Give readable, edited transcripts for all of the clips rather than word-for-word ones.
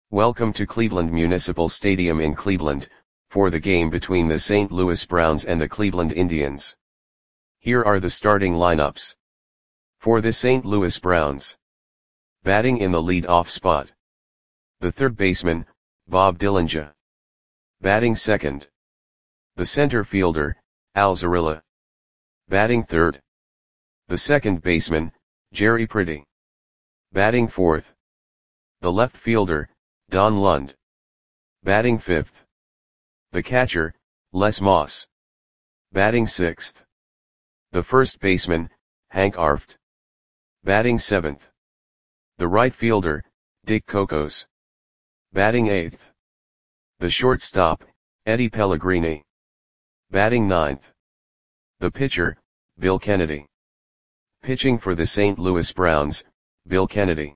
Welcome to Cleveland Municipal Stadium in Cleveland, for the game between the St. Louis Browns and the Cleveland Indians. Here are the starting lineups. For the St. Louis Browns. Batting in the lead-off spot. The third baseman, Bob Dillinger. Batting second. The center fielder, Al Zarilla. Batting third. The second baseman, Jerry Pretty. Batting fourth. The left fielder, Don Lund. Batting fifth. The catcher, Les Moss. Batting sixth. The first baseman, Hank Arft. Batting seventh. The right fielder, Dick Cocos. Batting eighth. The shortstop, Eddie Pellegrini. Batting ninth. The pitcher, Bill Kennedy. Pitching for the St. Louis Browns, Bill Kennedy.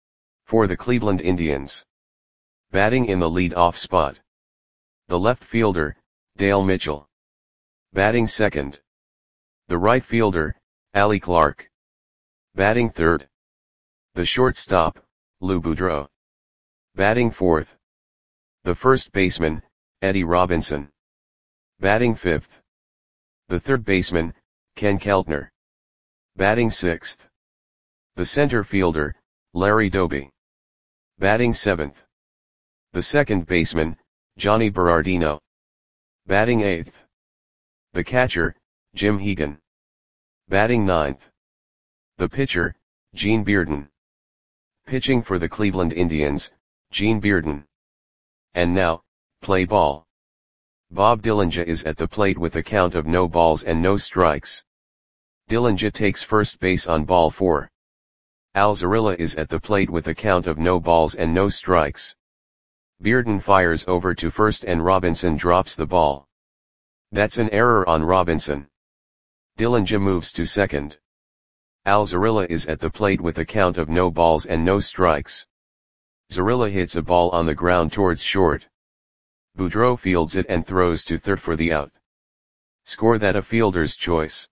For the Cleveland Indians. Batting in the lead-off spot. The left fielder, Dale Mitchell. Batting second. The right fielder, Allie Clark. Batting third. The shortstop, Lou Boudreau. Batting fourth. The first baseman, Eddie Robinson. Batting fifth. The third baseman, Ken Keltner. Batting sixth. The center fielder, Larry Doby. Batting seventh. The second baseman, Johnny Berardino. Batting eighth. The catcher, Jim Hegan. Batting ninth. The pitcher, Gene Bearden. Pitching for the Cleveland Indians, Gene Bearden. And now, play ball. Bob Dillinger is at the plate with a count of no balls and no strikes. Dillinger takes first base on ball 4. Al Zarilla is at the plate with a count of no balls and no strikes. Bearden fires over to first and Robinson drops the ball. That's an error on Robinson. Dillinger moves to second. Al Zarilla is at the plate with a count of no balls and no strikes. Zarilla hits a ball on the ground towards short. Boudreau fields it and throws to third for the out. Score that a fielder's choice.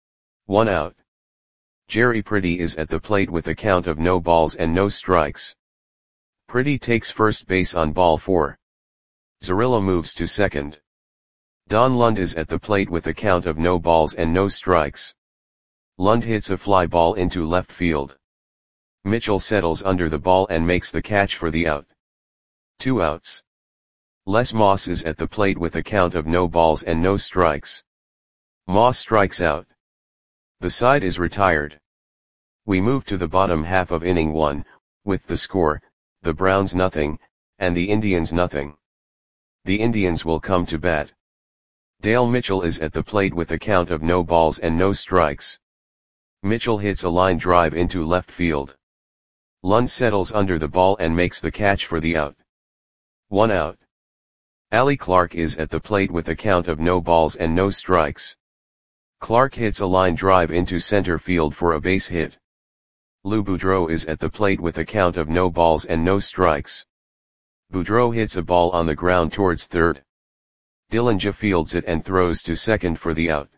1 out. Jerry Pretty is at the plate with a count of no balls and no strikes. Pretty takes first base on ball 4. Zarilla moves to second. Don Lund is at the plate with a count of no balls and no strikes. Lund hits a fly ball into left field. Mitchell settles under the ball and makes the catch for the out. 2 outs. Les Moss is at the plate with a count of no balls and no strikes. Moss strikes out. The side is retired. We move to the bottom half of inning 1, with the score, the Browns nothing, and the Indians nothing. The Indians will come to bat. Dale Mitchell is at the plate with a count of no balls and no strikes. Mitchell hits a line drive into left field. Lund settles under the ball and makes the catch for the out. 1 out. Allie Clark is at the plate with a count of no balls and no strikes. Clark hits a line drive into center field for a base hit. Lou Boudreau is at the plate with a count of no balls and no strikes. Boudreau hits a ball on the ground towards third. Dillinger fields it and throws to second for the out.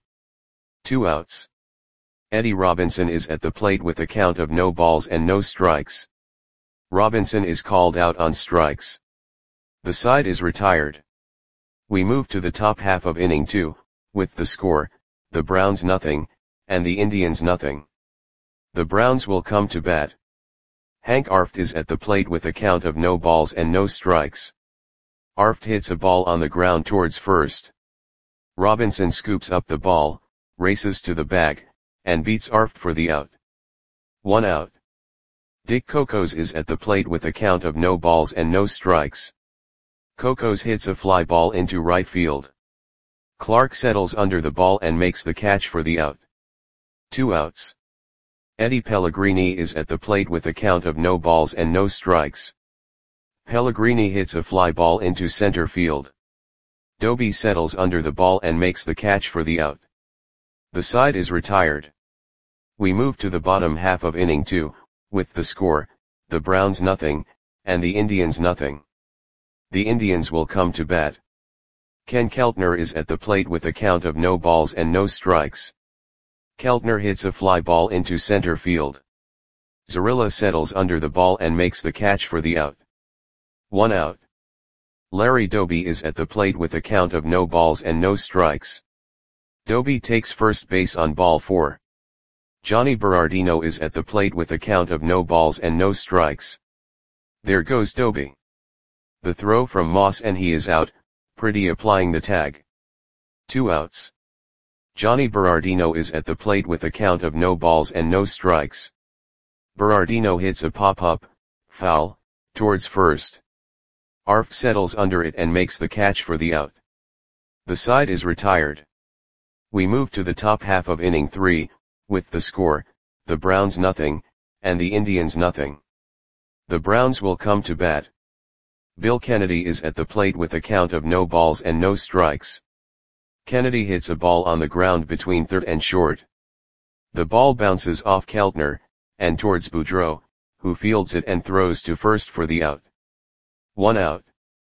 2 outs. Eddie Robinson is at the plate with a count of no balls and no strikes. Robinson is called out on strikes. The side is retired. We move to the top half of inning 2, with the score, the Browns nothing, and the Indians nothing. The Browns will come to bat. Hank Arft is at the plate with a count of no balls and no strikes. Arft hits a ball on the ground towards first. Robinson scoops up the ball, races to the bag, and beats Arft for the out. 1 out. Dick Cocos is at the plate with a count of no balls and no strikes. Cocos hits a fly ball into right field. Clark settles under the ball and makes the catch for the out. 2 outs. Eddie Pellegrini is at the plate with a count of no balls and no strikes. Pellegrini hits a fly ball into center field. Doby settles under the ball and makes the catch for the out. The side is retired. We move to the bottom half of inning 2, with the score, the Browns nothing, and the Indians nothing. The Indians will come to bat. Ken Keltner is at the plate with a count of no balls and no strikes. Keltner hits a fly ball into center field. Zarilla settles under the ball and makes the catch for the out. 1 out. Larry Doby is at the plate with a count of no balls and no strikes. Doby takes first base on ball 4. Johnny Berardino is at the plate with a count of no balls and no strikes. There goes Doby. The throw from Moss and he is out, Pretty applying the tag. 2 outs. Johnny Berardino is at the plate with a count of no balls and no strikes. Berardino hits a pop-up, foul, towards first. Arft settles under it and makes the catch for the out. The side is retired. We move to the top half of inning 3, with the score, the Browns nothing, and the Indians nothing. The Browns will come to bat. Bill Kennedy is at the plate with a count of no balls and no strikes. Kennedy hits a ball on the ground between third and short. The ball bounces off Keltner, and towards Boudreau, who fields it and throws to first for the out. 1 out.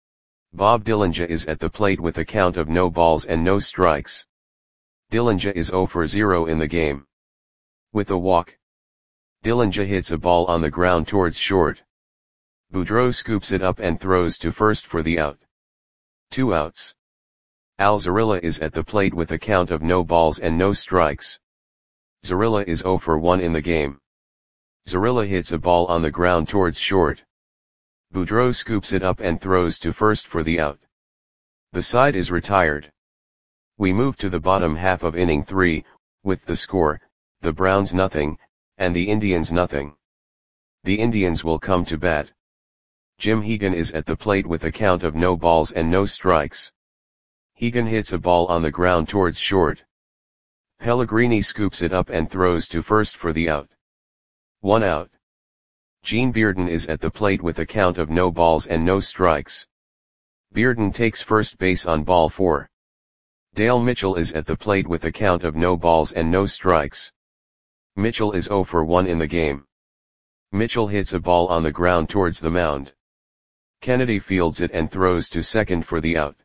Bob Dillinger is at the plate with a count of no balls and no strikes. Dillinger is 0 for 0 in the game. With a walk. Dillinger hits a ball on the ground towards short. Boudreau scoops it up and throws to first for the out. 2 outs. Al Zarilla is at the plate with a count of no balls and no strikes. Zarilla is 0 for 1 in the game. Zarilla hits a ball on the ground towards short. Boudreau scoops it up and throws to first for the out. The side is retired. We move to the bottom half of inning 3, with the score, the Browns nothing, and the Indians nothing. The Indians will come to bat. Jim Hegan is at the plate with a count of no balls and no strikes. Hegan hits a ball on the ground towards short. Pellegrini scoops it up and throws to first for the out. 1 out. Gene Bearden is at the plate with a count of no balls and no strikes. Bearden takes first base on ball 4. Dale Mitchell is at the plate with a count of no balls and no strikes. Mitchell is 0 for 1 in the game. Mitchell hits a ball on the ground towards the mound. Kennedy fields it and throws to second for the out.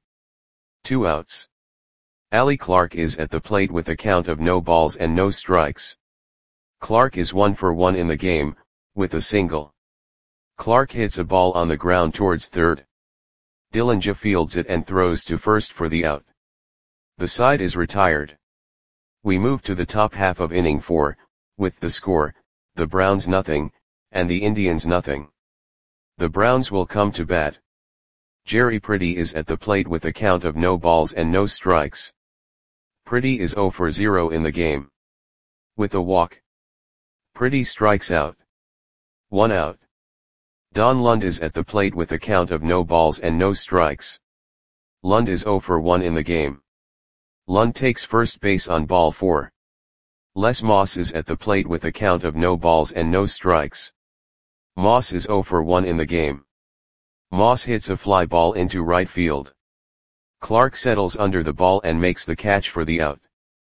2 outs. Allie Clark is at the plate with a count of no balls and no strikes. Clark is 1 for 1 in the game, with a single. Clark hits a ball on the ground towards third. Dillinger fields it and throws to first for the out. The side is retired. We move to the top half of inning 4, with the score, the Browns nothing, and the Indians nothing. The Browns will come to bat. Jerry Pretty is at the plate with a count of no balls and no strikes. Pretty is 0 for 0 in the game. With a walk. Pretty strikes out. 1 out. Don Lund is at the plate with a count of no balls and no strikes. Lund is 0 for 1 in the game. Lund takes first base on ball 4. Les Moss is at the plate with a count of no balls and no strikes. Moss is 0 for 1 in the game. Moss hits a fly ball into right field. Clark settles under the ball and makes the catch for the out.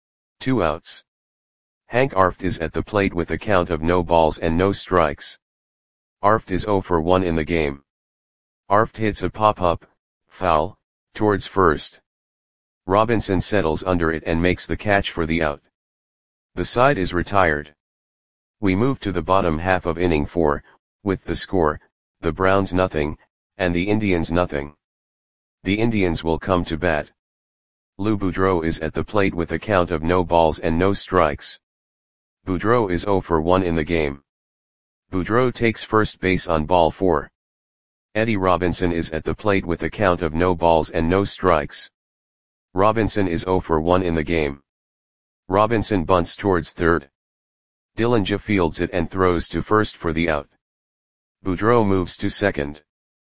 2 outs. Hank Arft is at the plate with a count of no balls and no strikes. Arft is 0 for 1 in the game. Arft hits a pop-up, foul, towards first. Robinson settles under it and makes the catch for the out. The side is retired. We move to the bottom half of inning 4, with the score, the Browns nothing, and the Indians nothing. The Indians will come to bat. Lou Boudreau is at the plate with a count of no balls and no strikes. Boudreau is 0 for 1 in the game. Boudreau takes first base on ball 4. Eddie Robinson is at the plate with a count of no balls and no strikes. Robinson is 0 for 1 in the game. Robinson bunts towards third. Dillinger fields it and throws to first for the out. Boudreau moves to second.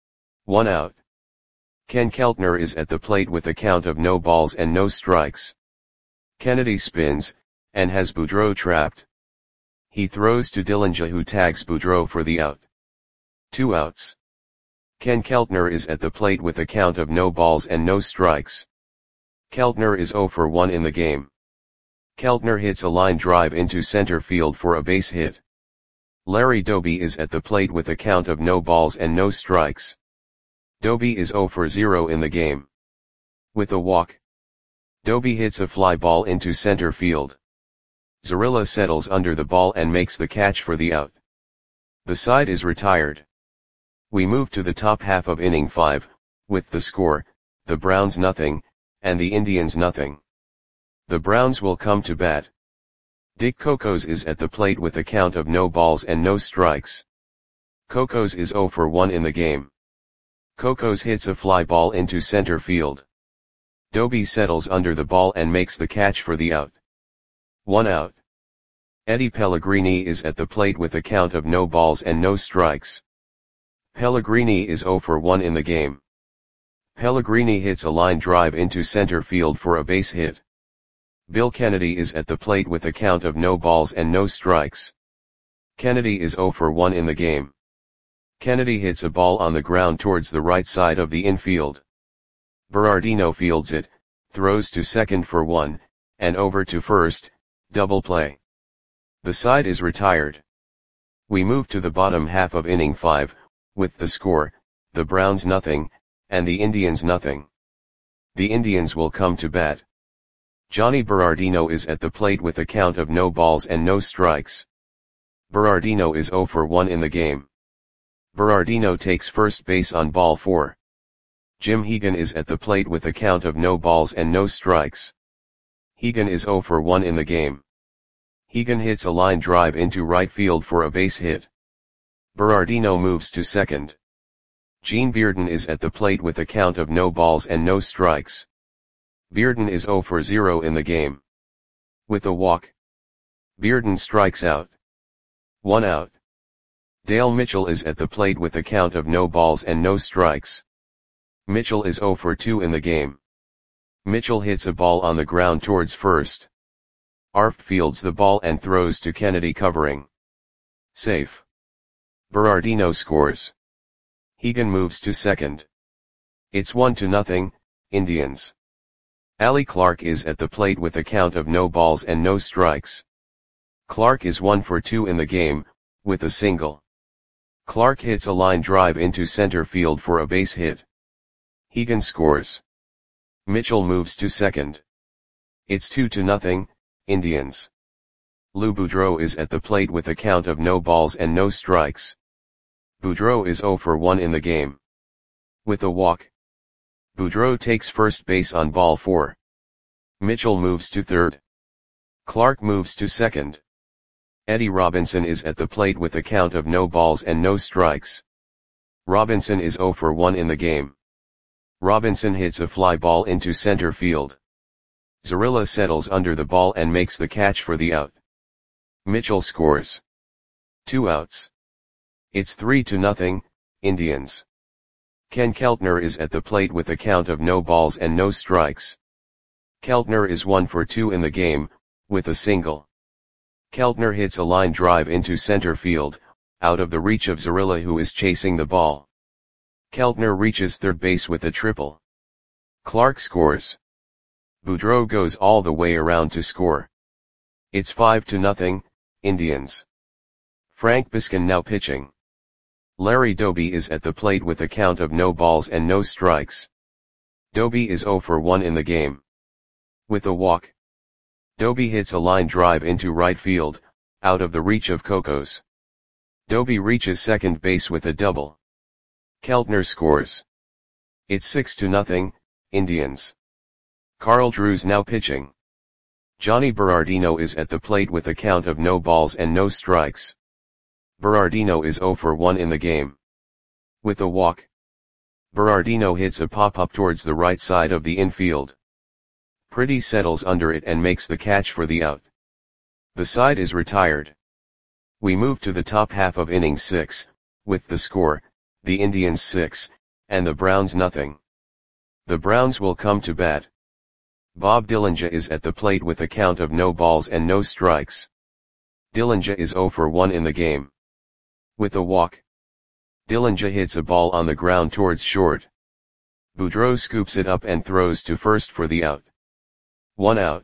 1 out. Ken Keltner is at the plate with a count of no balls and no strikes. Kennedy spins, and has Boudreau trapped. He throws to Dillinger who tags Boudreau for the out. 2 outs. Ken Keltner is at the plate with a count of no balls and no strikes. Keltner is 0 for 1 in the game. Keltner hits a line drive into center field for a base hit. Larry Doby is at the plate with a count of no balls and no strikes. Doby is 0 for 0 in the game. With a walk. Doby hits a fly ball into center field. Zarilla settles under the ball and makes the catch for the out. The side is retired. We move to the top half of inning 5, with the score, the Browns nothing, and the Indians nothing. The Browns will come to bat. Dick Cocos is at the plate with a count of no balls and no strikes. Cocos is 0 for 1 in the game. Cocos hits a fly ball into center field. Doby settles under the ball and makes the catch for the out. 1 out. Eddie Pellegrini is at the plate with a count of no balls and no strikes. Pellegrini is 0 for 1 in the game. Pellegrini hits a line drive into center field for a base hit. Bill Kennedy is at the plate with a count of no balls and no strikes. Kennedy is 0 for 1 in the game. Kennedy hits a ball on the ground towards the right side of the infield. Berardino fields it, throws to second for 1, and over to first, double play. The side is retired. We move to the bottom half of inning 5, with the score, the Browns nothing, and the Indians nothing. The Indians will come to bat. Johnny Berardino is at the plate with a count of no balls and no strikes. Berardino is 0 for 1 in the game. Berardino takes first base on ball 4. Jim Hegan is at the plate with a count of no balls and no strikes. Hegan is 0 for 1 in the game. Hegan hits a line drive into right field for a base hit. Berardino moves to second. Gene Bearden is at the plate with a count of no balls and no strikes. Bearden is 0 for 0 in the game. With a walk, Bearden strikes out. 1 out. Dale Mitchell is at the plate with a count of no balls and no strikes. Mitchell is 0 for 2 in the game. Mitchell hits a ball on the ground towards first. Arft fields the ball and throws to Kennedy covering. Safe. Berardino scores. Hegan moves to second. It's 1-0, Indians. Ali Clark is at the plate with a count of no balls and no strikes. Clark is 1 for 2 in the game, with a single. Clark hits a line drive into center field for a base hit. Hegan scores. Mitchell moves to second. It's 2-0, Indians. Lou Boudreau is at the plate with a count of no balls and no strikes. Boudreau is 0 for 1 in the game. With a walk, Boudreau takes first base on ball 4. Mitchell moves to third. Clark moves to second. Eddie Robinson is at the plate with a count of no balls and no strikes. Robinson is 0 for 1 in the game. Robinson hits a fly ball into center field. Zarilla settles under the ball and makes the catch for the out. Mitchell scores. 2 outs. It's 3-0, Indians. Ken Keltner is at the plate with a count of no balls and no strikes. Keltner is 1 for 2 in the game, with a single. Keltner hits a line drive into center field, out of the reach of Zarilla who is chasing the ball. Keltner reaches third base with a triple. Clark scores. Boudreau goes all the way around to score. It's 5-0, Indians. Frank Biskin now pitching. Larry Doby is at the plate with a count of no balls and no strikes. Doby is 0 for 1 in the game. With a walk, Doby hits a line drive into right field, out of the reach of Cocos. Doby reaches second base with a double. Keltner scores. It's 6-0, Indians. Carl Drews now pitching. Johnny Berardino is at the plate with a count of no balls and no strikes. Berardino is 0 for 1 in the game. With a walk, Berardino hits a pop-up towards the right side of the infield. Pretty settles under it and makes the catch for the out. The side is retired. We move to the top half of inning 6, with the score, the Indians 6, and the Browns nothing. The Browns will come to bat. Bob Dillinger is at the plate with a count of no balls and no strikes. Dillinger is 0 for 1 in the game. With a walk, Dillinger hits a ball on the ground towards short. Boudreau scoops it up and throws to first for the out. 1 out.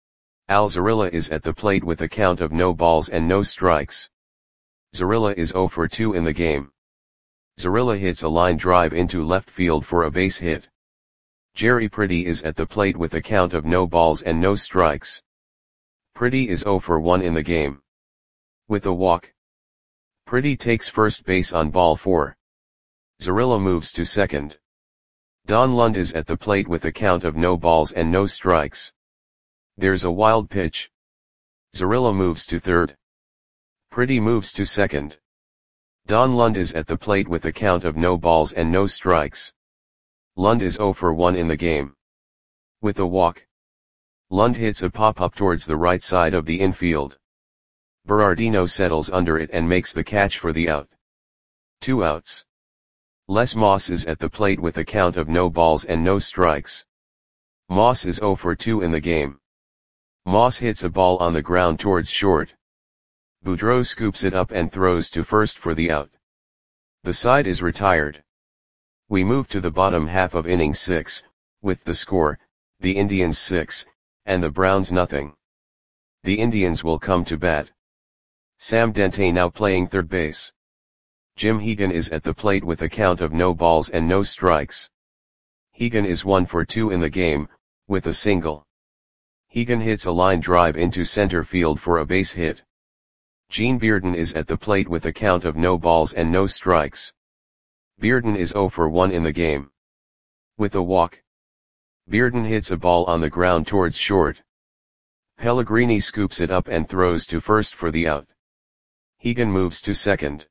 Al Zarilla is at the plate with a count of no balls and no strikes. Zarilla is 0 for 2 in the game. Zarilla hits a line drive into left field for a base hit. Jerry Pretty is at the plate with a count of no balls and no strikes. Pretty is 0 for 1 in the game. With a walk, Pretty takes first base on ball 4. Zarilla moves to second. Don Lund is at the plate with a count of no balls and no strikes. There's a wild pitch. Zarilla moves to third. Pretty moves to second. Don Lund is at the plate with a count of no balls and no strikes. Lund is 0 for 1 in the game. With a walk. Lund hits a pop-up towards the right side of the infield. Berardino settles under it and makes the catch for the out. 2 outs. Les Moss is at the plate with a count of no balls and no strikes. Moss is 0 for 2 in the game. Moss hits a ball on the ground towards short. Boudreau scoops it up and throws to first for the out. The side is retired. We move to the bottom half of inning 6, with the score, the Indians 6, and the Browns nothing. The Indians will come to bat. Sam Dente now playing third base. Jim Hegan is at the plate with a count of no balls and no strikes. Hegan is 1 for 2 in the game, with a single. Hegan hits a line drive into center field for a base hit. Gene Bearden is at the plate with a count of no balls and no strikes. Bearden is 0 for 1 in the game. With a walk. Bearden hits a ball on the ground towards short. Pellegrini scoops it up and throws to first for the out. Hegan moves to second.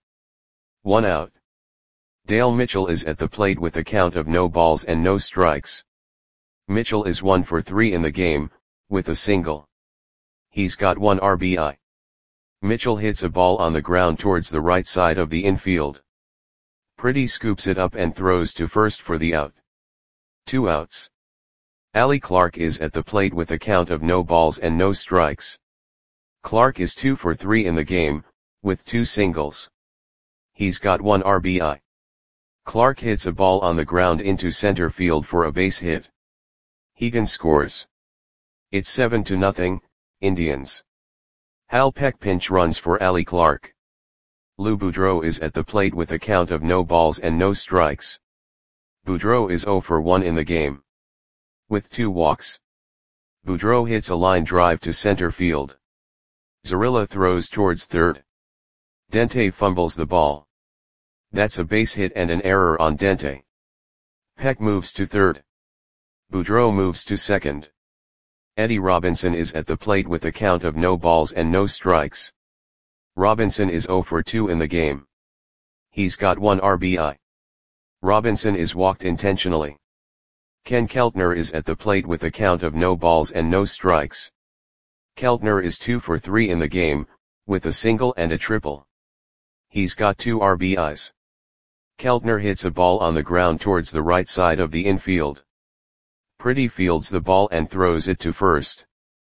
1 out. Dale Mitchell is at the plate with a count of no balls and no strikes. Mitchell is 1 for 3 in the game, with a single. He's got 1 RBI. Mitchell hits a ball on the ground towards the right side of the infield. Pretty scoops it up and throws to first for the out. 2 outs. Ali Clark is at the plate with a count of no balls and no strikes. Clark is 2 for 3 in the game, with 2 singles. He's got 1 RBI. Clark hits a ball on the ground into center field for a base hit. Hegan scores. It's 7-0, Indians. Hal Peck pinch runs for Ali Clark. Lou Boudreau is at the plate with a count of no balls and no strikes. Boudreau is 0 for 1 in the game. With 2 walks. Boudreau hits a line drive to center field. Zarilla throws towards third. Dente fumbles the ball. That's a base hit and an error on Dente. Peck moves to third. Boudreau moves to second. Eddie Robinson is at the plate with a count of no balls and no strikes. Robinson is 0 for 2 in the game. He's got 1 RBI. Robinson is walked intentionally. Ken Keltner is at the plate with a count of no balls and no strikes. Keltner is 2 for 3 in the game, with a single and a triple. He's got 2 RBIs. Keltner hits a ball on the ground towards the right side of the infield. Pretty fields the ball and throws it to first.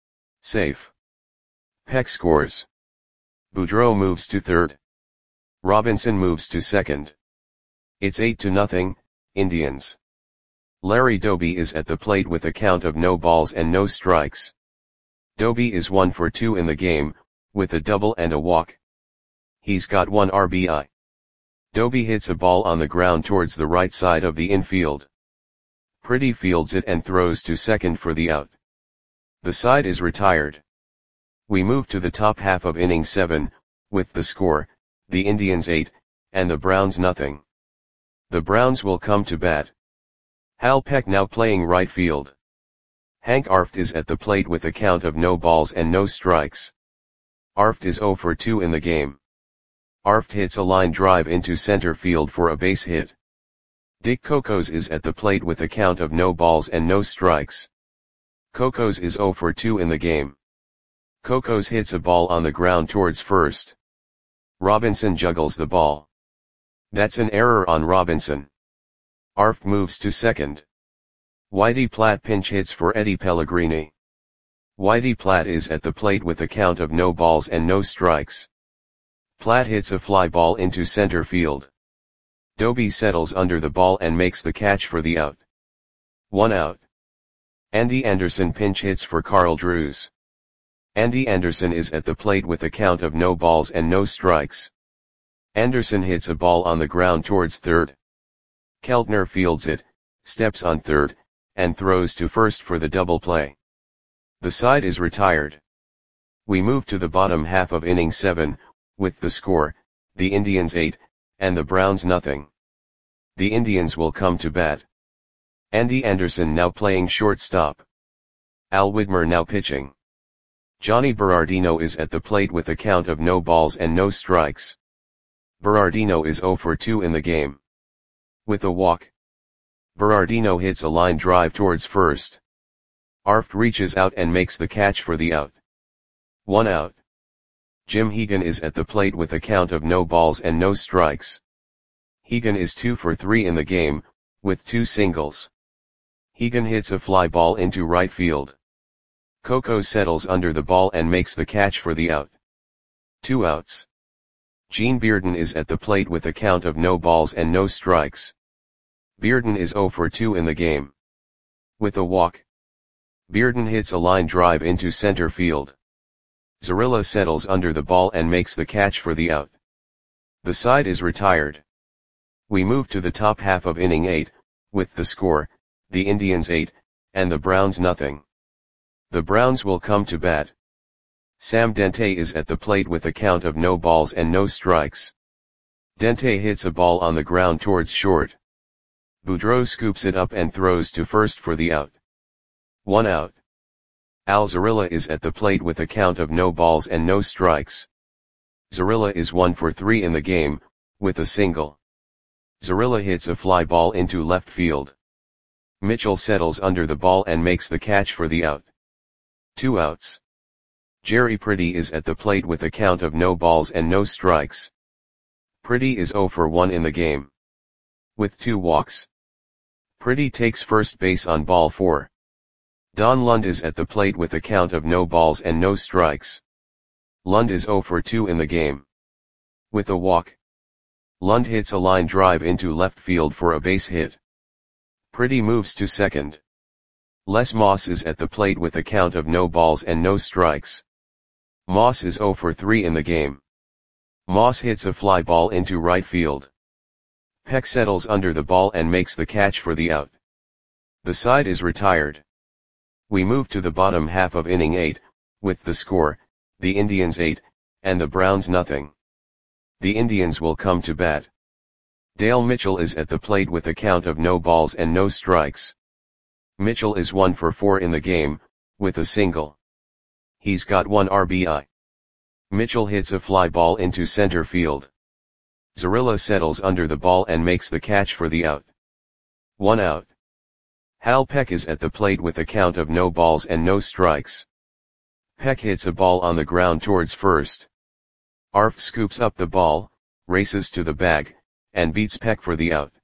Safe. Peck scores. Boudreau moves to third. Robinson moves to second. It's 8-0, Indians. Larry Doby is at the plate with a count of no balls and no strikes. Doby is 1 for 2 in the game, with a double and a walk. He's got 1 RBI. Doby hits a ball on the ground towards the right side of the infield. Pretty fields it and throws to second for the out. The side is retired. We move to the top half of inning 7, with the score, the Indians 8, and the Browns nothing. The Browns will come to bat. Hal Peck now playing right field. Hank Arft is at the plate with a count of no balls and no strikes. Arft is 0 for 2 in the game. Arft hits a line drive into center field for a base hit. Dick Cocos is at the plate with a count of no balls and no strikes. Cocos is 0 for 2 in the game. Cocos hits a ball on the ground towards first. Robinson juggles the ball. That's an error on Robinson. Arft moves to second. Whitey Platt pinch hits for Eddie Pellegrini. Whitey Platt is at the plate with a count of no balls and no strikes. Platt hits a fly ball into center field. Doby settles under the ball and makes the catch for the out. 1 out. Andy Anderson pinch hits for Carl Drews. Andy Anderson is at the plate with a count of no balls and no strikes. Anderson hits a ball on the ground towards third. Keltner fields it, steps on third, and throws to first for the double play. The side is retired. We move to the bottom half of inning 7, with the score, the Indians 8, and the Browns nothing. the Indians will come to bat. Andy Anderson now playing shortstop. Al Widmer now pitching. Johnny Berardino is at the plate with a count of no balls and no strikes. Berardino is 0 for 2 in the game. With a walk. Berardino hits a line drive towards first. Arft reaches out and makes the catch for the out. 1 out. Jim Hegan is at the plate with a count of no balls and no strikes. Hegan is 2 for 3 in the game, with 2 singles. Hegan hits a fly ball into right field. Coco settles under the ball and makes the catch for the out. 2 outs. Gene Bearden is at the plate with a count of no balls and no strikes. Bearden is 0 for 2 in the game. With a walk. Bearden hits a line drive into center field. Zarilla settles under the ball and makes the catch for the out. The side is retired. We move to the top half of inning 8, with the score, the Indians 8, and the Browns nothing. The Browns will come to bat. Sam Dente is at the plate with a count of no balls and no strikes. Dente hits a ball on the ground towards short. Boudreau scoops it up and throws to first for the out. 1 out. Al Zarilla is at the plate with a count of no balls and no strikes. Zarilla is 1 for 3 in the game, with a single. Zarilla hits a fly ball into left field. Mitchell settles under the ball and makes the catch for the out. 2 outs. Jerry Pretty is at the plate with a count of no balls and no strikes. Pretty is 0 for 1 in the game. With 2 walks. Pretty takes first base on ball 4. Don Lund is at the plate with a count of no balls and no strikes. Lund is 0 for 2 in the game. With a walk. Lund hits a line drive into left field for a base hit. Pretty moves to second. Les Moss is at the plate with a count of no balls and no strikes. Moss is 0 for 3 in the game. Moss hits a fly ball into right field. Peck settles under the ball and makes the catch for the out. The side is retired. We move to the bottom half of inning 8, with the score, the Indians 8, and the Browns nothing. The Indians will come to bat. Dale Mitchell is at the plate with a count of no balls and no strikes. Mitchell is 1 for 4 in the game, with a single. He's got 1 RBI. Mitchell hits a fly ball into center field. Zarilla settles under the ball and makes the catch for the out. 1 out. Hal Peck is at the plate with a count of no balls and no strikes. Peck hits a ball on the ground towards first. Arft scoops up the ball, races to the bag, and beats Peck for the out.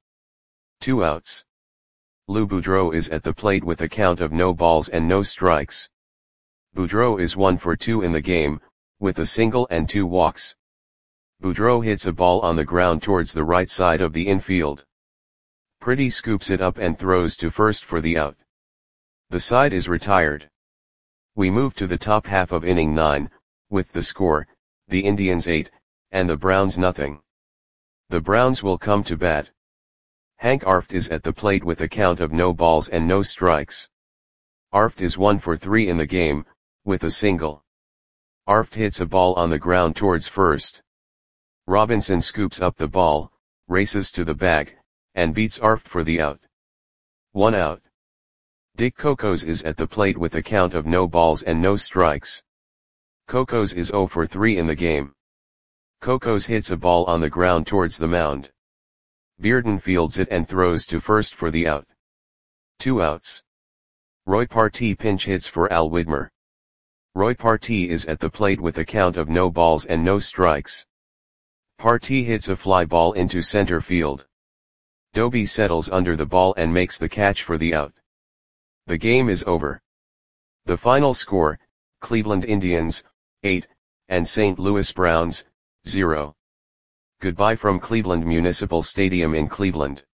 2 outs. Lou Boudreau is at the plate with a count of no balls and no strikes. Boudreau is 1 for 2 in the game, with a single and 2 walks. Boudreau hits a ball on the ground towards the right side of the infield. Pretty scoops it up and throws to first for the out. The side is retired. We move to the top half of inning 9, with the score, the Indians 8, and the Browns nothing. The Browns will come to bat. Hank Arft is at the plate with a count of no balls and no strikes. Arft is 1 for 3 in the game, with a single. Arft hits a ball on the ground towards first. Robinson scoops up the ball, races to the bag, and beats Arft for the out. 1 out. Dick Cocos is at the plate with a count of no balls and no strikes. Cocos is 0 for 3 in the game. Cocos hits a ball on the ground towards the mound. Bearden fields it and throws to first for the out. 2 outs. Roy Partee pinch hits for Al Widmer. Roy Partee is at the plate with a count of no balls and no strikes. Partee hits a fly ball into center field. Doby settles under the ball and makes the catch for the out. The game is over. The final score, Cleveland Indians, 8, and St. Louis Browns, 0. Goodbye from Cleveland Municipal Stadium in Cleveland.